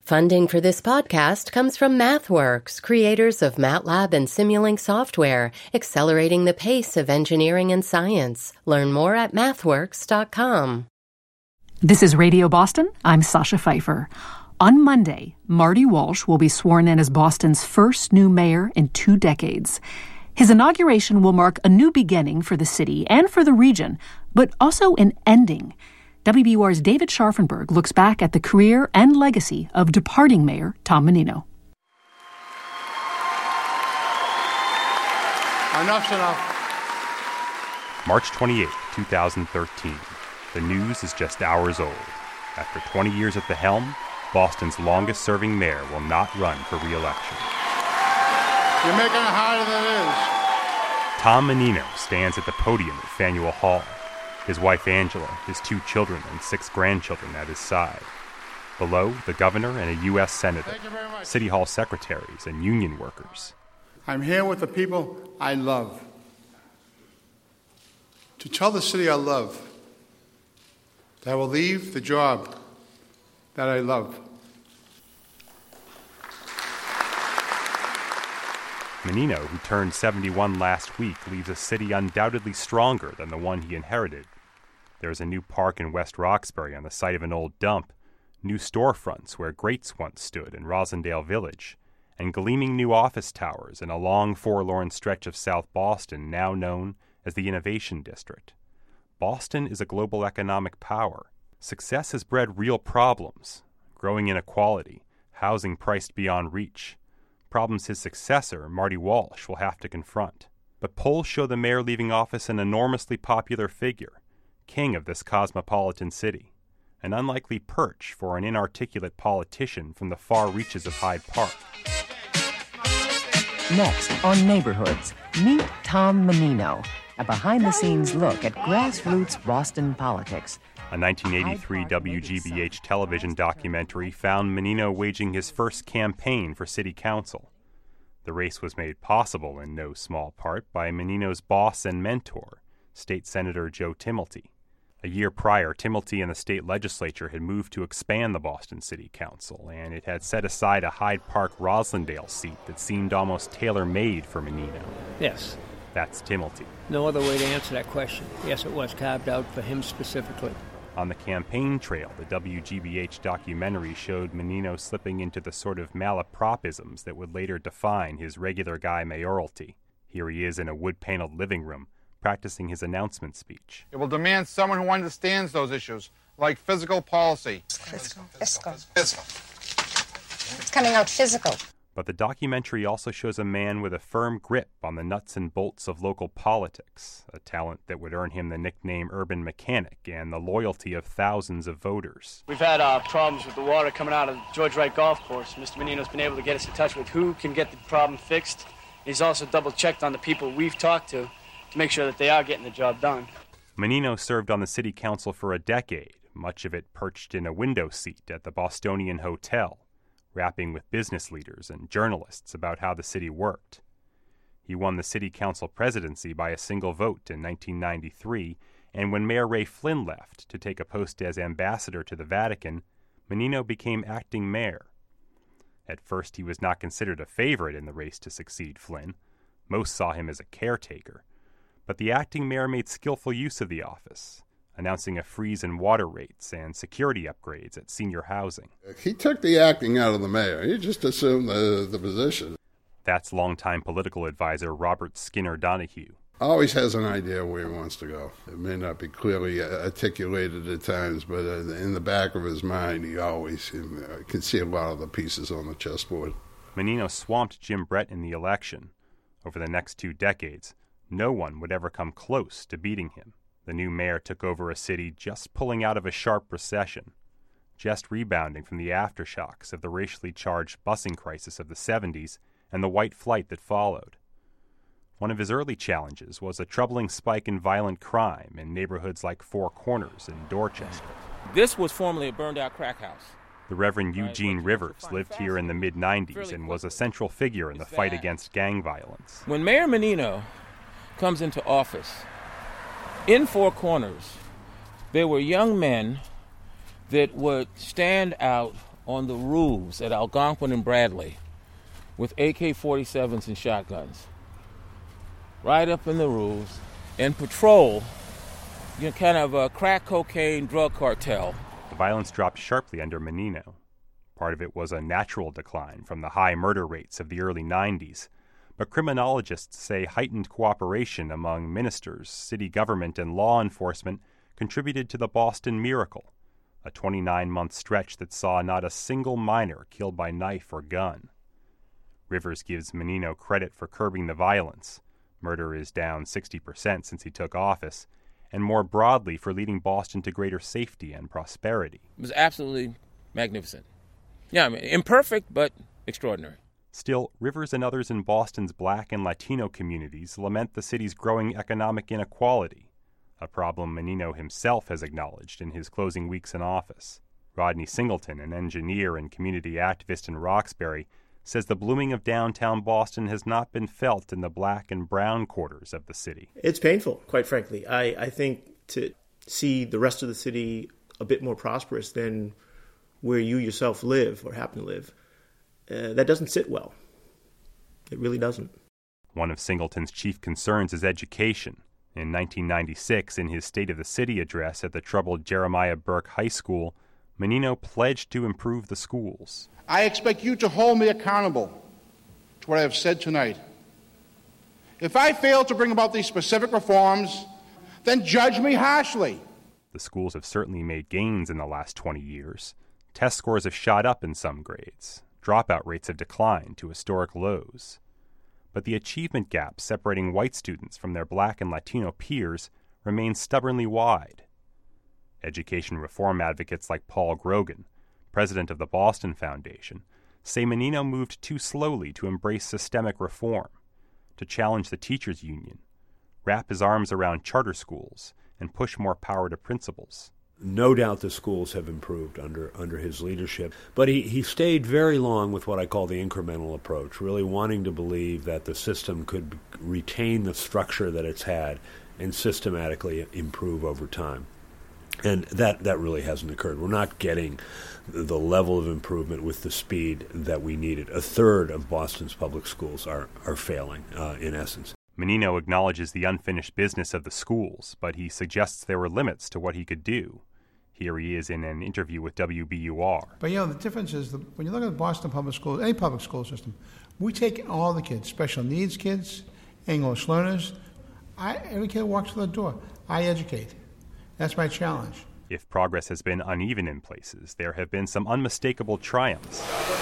Funding for this podcast comes from MathWorks, creators of MATLAB and Simulink software, accelerating the pace of engineering and science. Learn more at mathworks.com. This is Radio Boston. I'm Sasha Pfeiffer. On Monday, Marty Walsh will be sworn in as Boston's first new mayor in 2 decades. His inauguration will mark a new beginning for the city and for the region, but also an ending. WBUR's David Scharfenberg looks back at the career and legacy of departing Mayor Tom Menino. Enough's enough. March 28, 2013. The news is just hours old. After 20 years at the helm, Boston's longest-serving mayor will not run for re-election. You're making it harder than it is. Tom Menino stands at the podium at Faneuil Hall. His wife Angela, his 2 children, and 6 grandchildren at his side. Below, the governor and a U.S. senator, city hall secretaries, and union workers. I'm here with the people I love. To tell the city I love that I will leave the job that I love. Menino, who turned 71 last week, leaves a city undoubtedly stronger than the one he inherited. There is a new park in West Roxbury on the site of an old dump, new storefronts where Greats once stood in Rosendale Village, and gleaming new office towers in a long, forlorn stretch of South Boston now known as the Innovation District. Boston is a global economic power. Success has bred real problems: growing inequality, housing priced beyond reach. Problems his successor, Marty Walsh, will have to confront. But polls show the mayor leaving office an enormously popular figure, king of this cosmopolitan city, an unlikely perch for an inarticulate politician from the far reaches of Hyde Park. Next on Neighborhoods, meet Tom Menino, a behind-the-scenes look at grassroots Boston politics. A 1983 WGBH television documentary found Menino waging his first campaign for city council. The race was made possible in no small part by Menino's boss and mentor, State Senator Joe Timilty. A year prior, Timilty and the state legislature had moved to expand the Boston City Council, and it had set aside a Hyde Park Roslindale seat that seemed almost tailor-made for Menino. Yes. That's Timilty. No other way to answer that question. Yes, it was carved out for him specifically. On the campaign trail, the WGBH documentary showed Menino slipping into the sort of malapropisms that would later define his regular guy mayoralty. Here he is in a wood-paneled living room, practicing his announcement speech. It will demand someone who understands those issues, like physical policy. Fiscal. It's coming out physical. But the documentary also shows a man with a firm grip on the nuts and bolts of local politics, a talent that would earn him the nickname Urban Mechanic and the loyalty of thousands of voters. We've had problems with the water coming out of George Wright Golf Course. Mr. Menino's been able to get us in touch with who can get the problem fixed. He's also double-checked on the people we've talked to make sure that they are getting the job done. Menino served on the city council for a decade, much of it perched in a window seat at the Bostonian Hotel, rapping with business leaders and journalists about how the city worked. He won the city council presidency by a single vote in 1993, and when Mayor Ray Flynn left to take a post as ambassador to the Vatican, Menino became acting mayor. At first, he was not considered a favorite in the race to succeed Flynn. Most saw him as a caretaker. But the acting mayor made skillful use of the office, announcing a freeze in water rates and security upgrades at senior housing. He took the acting out of the mayor. He just assumed the position. That's longtime political advisor Robert Skinner Donahue. Always has an idea where he wants to go. It may not be clearly articulated at times, but in the back of his mind, he always can see a lot of the pieces on the chessboard. Menino swamped Jim Brett in the election. Over the next 2 decades, no one would ever come close to beating him. The new mayor took over a city just pulling out of a sharp recession, just rebounding from the aftershocks of the racially charged busing crisis of the 70s and the white flight that followed. One of his early challenges was a troubling spike in violent crime in neighborhoods like Four Corners and Dorchester. This was formerly a burned-out crack house. The Reverend Eugene Rivers lived here in the mid-'90s and was a central figure in the fight against gang violence. When Mayor Menino comes into office, in Four Corners, there were young men that would stand out on the roofs at Algonquin and Bradley with AK-47s and shotguns. Right up in the roofs and patrol, kind of a crack cocaine drug cartel. The violence dropped sharply under Menino. Part of it was a natural decline from the high murder rates of the early 90s, but criminologists say heightened cooperation among ministers, city government, and law enforcement contributed to the Boston Miracle, a 29-month stretch that saw not a single minor killed by knife or gun. Rivers gives Menino credit for curbing the violence. Murder is down 60% since he took office, and more broadly for leading Boston to greater safety and prosperity. It was absolutely magnificent. Yeah, I mean, imperfect, but extraordinary. Still, Rivers and others in Boston's Black and Latino communities lament the city's growing economic inequality, a problem Menino himself has acknowledged in his closing weeks in office. Rodney Singleton, an engineer and community activist in Roxbury, says the blooming of downtown Boston has not been felt in the black and brown quarters of the city. It's painful, quite frankly. I think to see the rest of the city a bit more prosperous than where you yourself live or happen to live, that doesn't sit well. It really doesn't. One of Singleton's chief concerns is education. In 1996, in his State of the City address at the troubled Jeremiah Burke High School, Menino pledged to improve the schools. I expect you to hold me accountable to what I have said tonight. If I fail to bring about these specific reforms, then judge me harshly. The schools have certainly made gains in the last 20 years. Test scores have shot up in some grades. Dropout rates have declined to historic lows. But the achievement gap separating white students from their black and Latino peers remains stubbornly wide. Education reform advocates like Paul Grogan, president of the Boston Foundation, say Menino moved too slowly to embrace systemic reform, to challenge the teachers' union, wrap his arms around charter schools, and push more power to principals. No doubt the schools have improved under his leadership, but he stayed very long with what I call the incremental approach, really wanting to believe that the system could retain the structure that it's had and systematically improve over time. And that really hasn't occurred. We're not getting the level of improvement with the speed that we needed. A third of Boston's public schools are failing, in essence. Menino acknowledges the unfinished business of the schools, but he suggests there were limits to what he could do. Here he is in an interview with WBUR. But, the difference is when you look at the Boston public schools, any public school system, we take all the kids, special needs kids, English learners. Every kid walks through the door. I educate. That's my challenge. If progress has been uneven in places, there have been some unmistakable triumphs.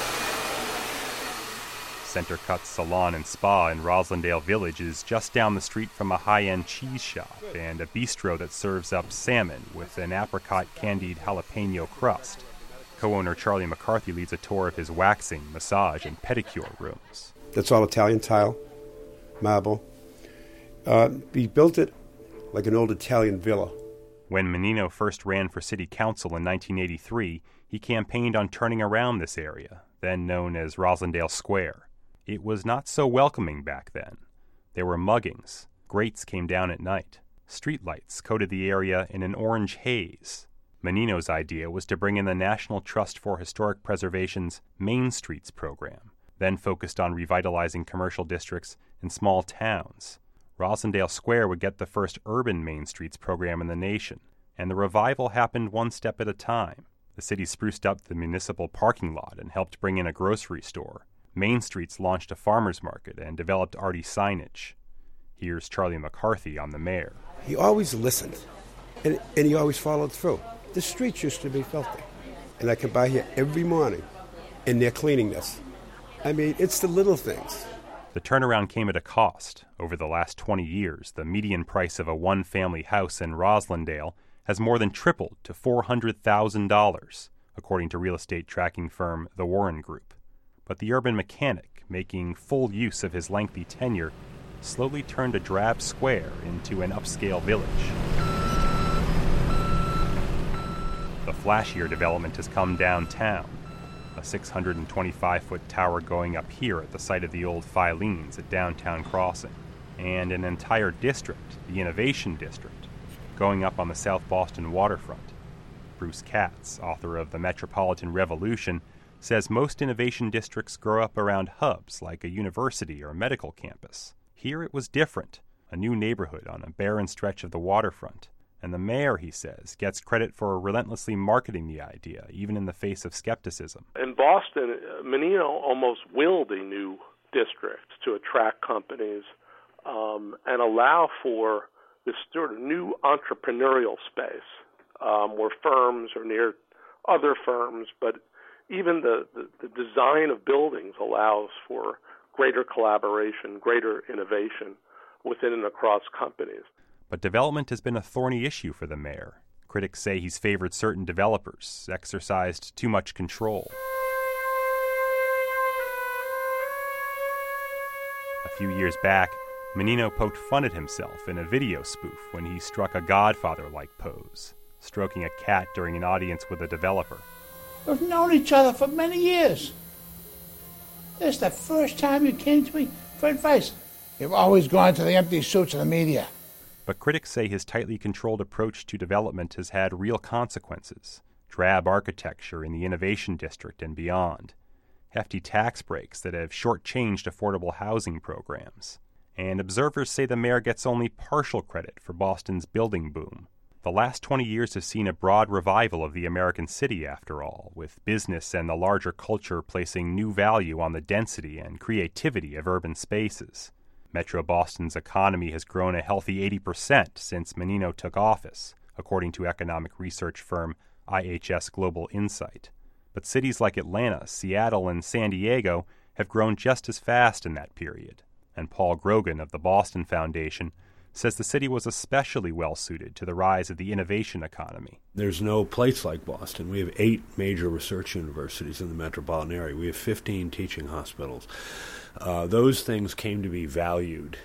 Center Cut Salon and Spa in Roslindale Village is just down the street from a high-end cheese shop and a bistro that serves up salmon with an apricot candied jalapeno crust. Co-owner Charlie McCarthy leads a tour of his waxing, massage, and pedicure rooms. That's all Italian tile, marble. We built it like an old Italian villa. When Menino first ran for city council in 1983, he campaigned on turning around this area, then known as Roslindale Square. It was not so welcoming back then. There were muggings. Grates came down at night. Streetlights coated the area in an orange haze. Menino's idea was to bring in the National Trust for Historic Preservation's Main Streets program, then focused on revitalizing commercial districts in small towns. Roslindale Square would get the first urban Main Streets program in the nation, and the revival happened one step at a time. The city spruced up the municipal parking lot and helped bring in a grocery store. Main Streets launched a farmer's market and developed arty signage. Here's Charlie McCarthy on the mayor. He always listened, and he always followed through. The streets used to be filthy, and I come by here every morning, and they're cleaning this. I mean, it's the little things. The turnaround came at a cost. Over the last 20 years, the median price of a one-family house in Roslindale has more than tripled to $400,000, according to real estate tracking firm The Warren Group. But the urban mechanic, making full use of his lengthy tenure, slowly turned a drab square into an upscale village. The flashier development has come downtown. A 625-foot tower going up here at the site of the old Filene's at Downtown Crossing, and an entire district, the Innovation District, going up on the South Boston waterfront. Bruce Katz, author of The Metropolitan Revolution, says most innovation districts grow up around hubs like a university or medical campus. Here it was different, a new neighborhood on a barren stretch of the waterfront. And the mayor, he says, gets credit for relentlessly marketing the idea, even in the face of skepticism. In Boston, Menino almost willed a new district to attract companies and allow for this sort of new entrepreneurial space where firms are near other firms, but even the design of buildings allows for greater collaboration, greater innovation within and across companies. But development has been a thorny issue for the mayor. Critics say he's favored certain developers, exercised too much control. A few years back, Menino poked fun at himself in a video spoof when he struck a Godfather-like pose, stroking a cat during an audience with a developer. We've known each other for many years. This is the first time you came to me for advice. You've always gone to the empty suits of the media. But critics say his tightly controlled approach to development has had real consequences. Drab architecture in the Innovation District and beyond. Hefty tax breaks that have shortchanged affordable housing programs. And observers say the mayor gets only partial credit for Boston's building boom. The last 20 years have seen a broad revival of the American city, after all, with business and the larger culture placing new value on the density and creativity of urban spaces. Metro Boston's economy has grown a healthy 80% since Menino took office, according to economic research firm IHS Global Insight. But cities like Atlanta, Seattle, and San Diego have grown just as fast in that period. And Paul Grogan of the Boston Foundation says the city was especially well-suited to the rise of the innovation economy. There's no place like Boston. We have 8 major research universities in the metropolitan area. We have 15 teaching hospitals. Those things came to be valued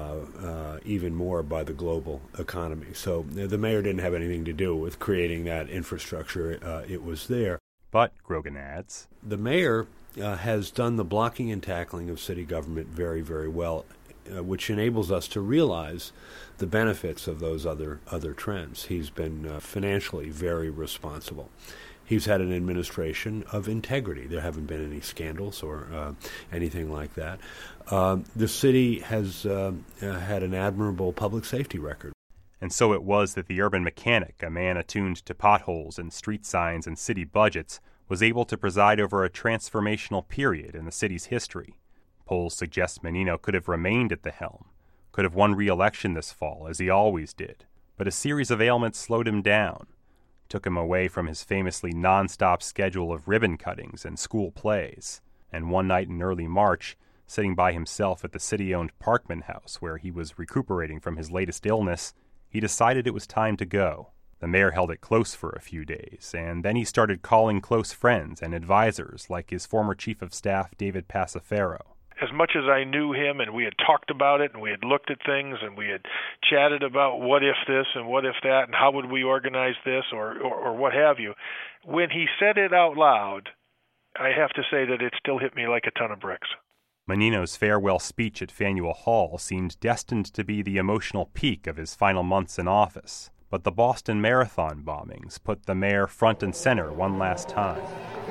even more by the global economy. So the mayor didn't have anything to do with creating that infrastructure. It was there. But, Grogan adds, the mayor has done the blocking and tackling of city government very, very well, which enables us to realize the benefits of those other trends. He's been financially very responsible. He's had an administration of integrity. There haven't been any scandals or anything like that. The city has had an admirable public safety record. And so it was that the urban mechanic, a man attuned to potholes and street signs and city budgets, was able to preside over a transformational period in the city's history. Polls suggest Menino could have remained at the helm, could have won re-election this fall, as he always did. But a series of ailments slowed him down, took him away from his famously non-stop schedule of ribbon cuttings and school plays. And one night in early March, sitting by himself at the city-owned Parkman House, where he was recuperating from his latest illness, he decided it was time to go. The mayor held it close for a few days, and then he started calling close friends and advisors like his former chief of staff, David Passafero. As much as I knew him and we had talked about it and we had looked at things and we had chatted about what if this and what if that and how would we organize this or what have you, when he said it out loud, I have to say that it still hit me like a ton of bricks. Menino's farewell speech at Faneuil Hall seemed destined to be the emotional peak of his final months in office, but the Boston Marathon bombings put the mayor front and center one last time.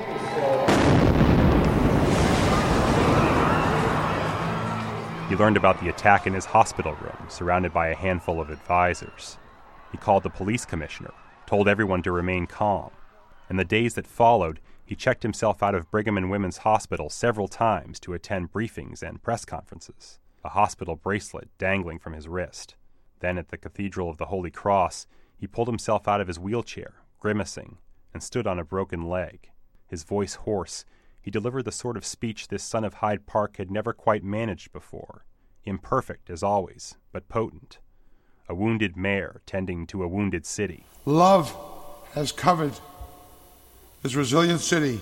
He learned about the attack in his hospital room, surrounded by a handful of advisors. He called the police commissioner, told everyone to remain calm. In the days that followed, he checked himself out of Brigham and Women's Hospital several times to attend briefings and press conferences, a hospital bracelet dangling from his wrist. Then at the Cathedral of the Holy Cross, he pulled himself out of his wheelchair, grimacing, and stood on a broken leg. His voice hoarse, he delivered the sort of speech this son of Hyde Park had never quite managed before. Imperfect, as always, but potent. A wounded mayor tending to a wounded city. Love has covered this resilient city.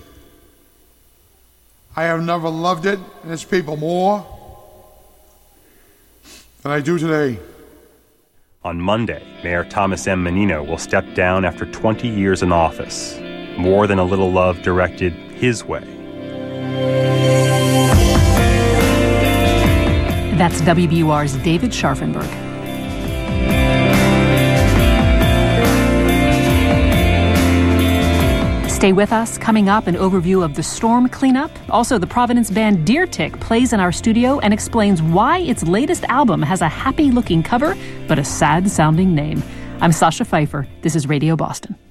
I have never loved it and its people more than I do today. On Monday, Mayor Thomas M. Menino will step down after 20 years in office. More than a little love directed his way. That's WBUR's David Scharfenberg. Stay with us. Coming up, an overview of the storm cleanup. Also, the Providence band Deer Tick plays in our studio and explains why its latest album has a happy-looking cover but a sad-sounding name. I'm Sasha Pfeiffer. This is Radio Boston.